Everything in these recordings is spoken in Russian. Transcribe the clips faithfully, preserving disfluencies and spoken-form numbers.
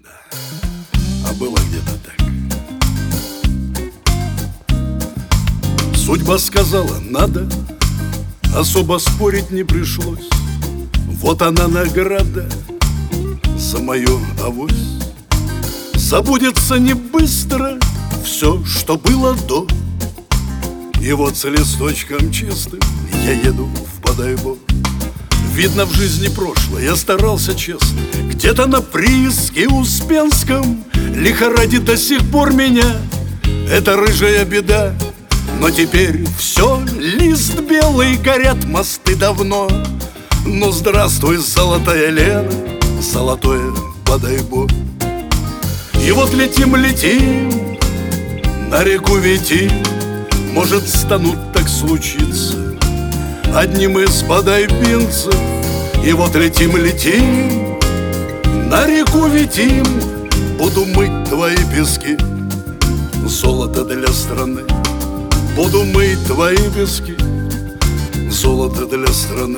Да. А было где-то так. Судьба сказала надо, особо спорить не пришлось. Вот она награда за мою авось. Забудется не быстро все, что было до. И вот с листочком чистым я еду в Бодайбо. Видно, в жизни прошлое я старался честно. Где-то на прииске Успенском лихорадит до сих пор меня эта рыжая беда. Но теперь все, лист белый, горят мосты давно. Ну здравствуй, золотая Лена, золотое Бодайбо. И вот летим-летим, на реку Витим. Может, станут так случиться одним из бодайбинцев. И вот летим-летим, на реку Витим. Буду мыть твои пески, золото для страны. Буду мыть твои пески, золото для страны.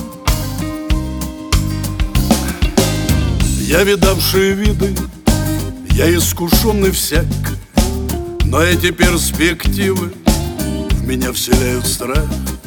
Я видавший виды, я искушенный всяк, но эти перспективы в меня вселяют страх.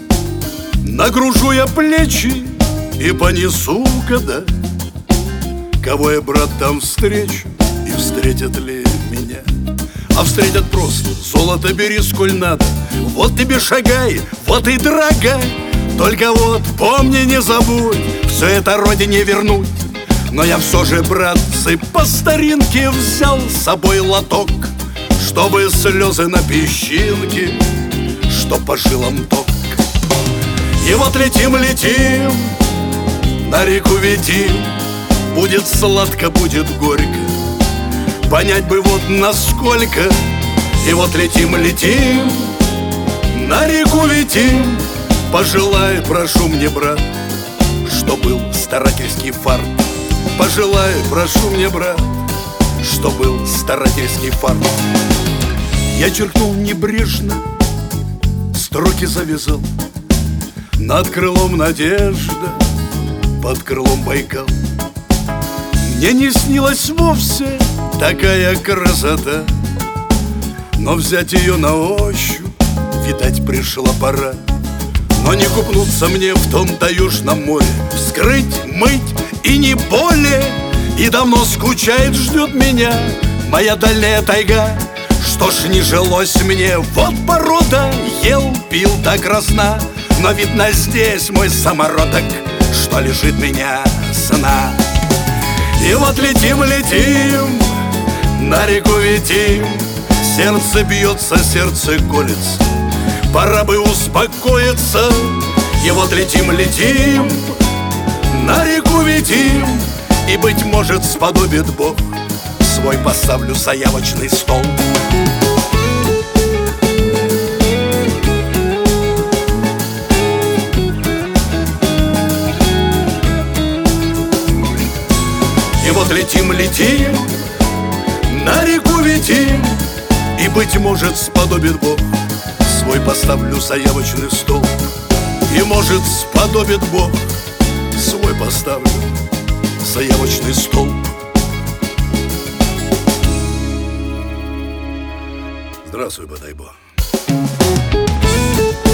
Нагружу я плечи и понесу года. Кого я, брат, там встречу, и встретят ли меня? А встретят просто: золото бери сколь надо. Вот тебе шагай, вот и драга. Только вот помни, не забудь, все это родине вернуть. Но я все же, братцы, по старинке взял с собой лоток, чтобы слезы на песчинке, что по жилам ток. И вот летим-летим, на реку Витим. Будет сладко, будет горько, понять бы вот насколько. И вот летим-летим, на реку Витим. Пожелай, прошу мне, брат, что был старательский фарт. Пожелай, прошу мне, брат, что был старательский фарт. Я черкнул небрежно, строки завязал. Над крылом надежда, под крылом Байкал. Мне не снилась вовсе такая красота, но взять ее на ощупь, видать, пришла пора. Но не купнуться мне в том таежном море, вскрыть, мыть и не более. И давно скучает, ждет меня моя дальняя тайга. Что ж не жилось мне, вот порода, ел, пил до красна. Но видно здесь мой самородок, что лежит меня сна. И вот летим-летим, на реку Витим. Сердце бьется, сердце колется, пора бы успокоиться. И вот летим-летим, на реку Витим. И, быть может, сподобит Бог, свой поставлю заявочный стол. И вот летим-летим, на реку Витим. И, быть может, сподобит Бог, свой поставлю заявочный стол. И, может, сподобит Бог, свой поставлю заявочный стол. Здравствуй, Бодайбо.